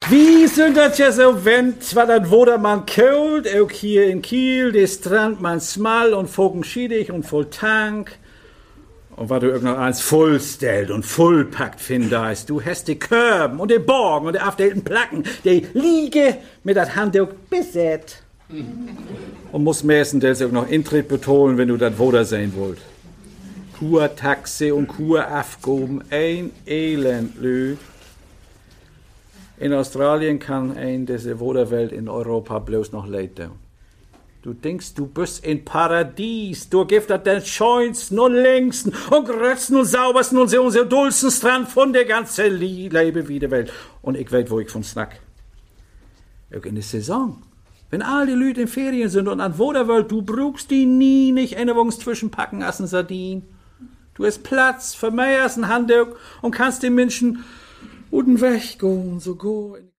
Wie sind das ja so, wenn zwar das Wodermann kalt, auch hier in Kiel, der Strand man smal und vogenschiedig und voll Tank. Und was du auch noch eins vollstellt und vollpackt findest, du hast die Körben und die Borgen und die aufdelten Placken, die liege mit dat Handtuch beset. Und muss meistens auch noch Intritt betonen, wenn du das Woder sehen wollt. Kurtaxe und Kurafgoben, ein Elend, Lüd. In Australien kann ein diese Woderwelt in Europa bloß noch leid tun. Du denkst, du bist in Paradies. Du gibst das den schönsten und längsten und größten und saubersten und so dulsten Strand von der ganzen Lebe wie der Welt. Und ich weiß, wo ich von snack. Auch in der Saison. Wenn all die Leute in Ferien sind und an Woderwelt, du brauchst die nie nicht Erinnerungs zwischenpacken als ein Sardin. Du hast Platz für mehr als ein Handtuch und kannst den Menschen unten weggehen, so go.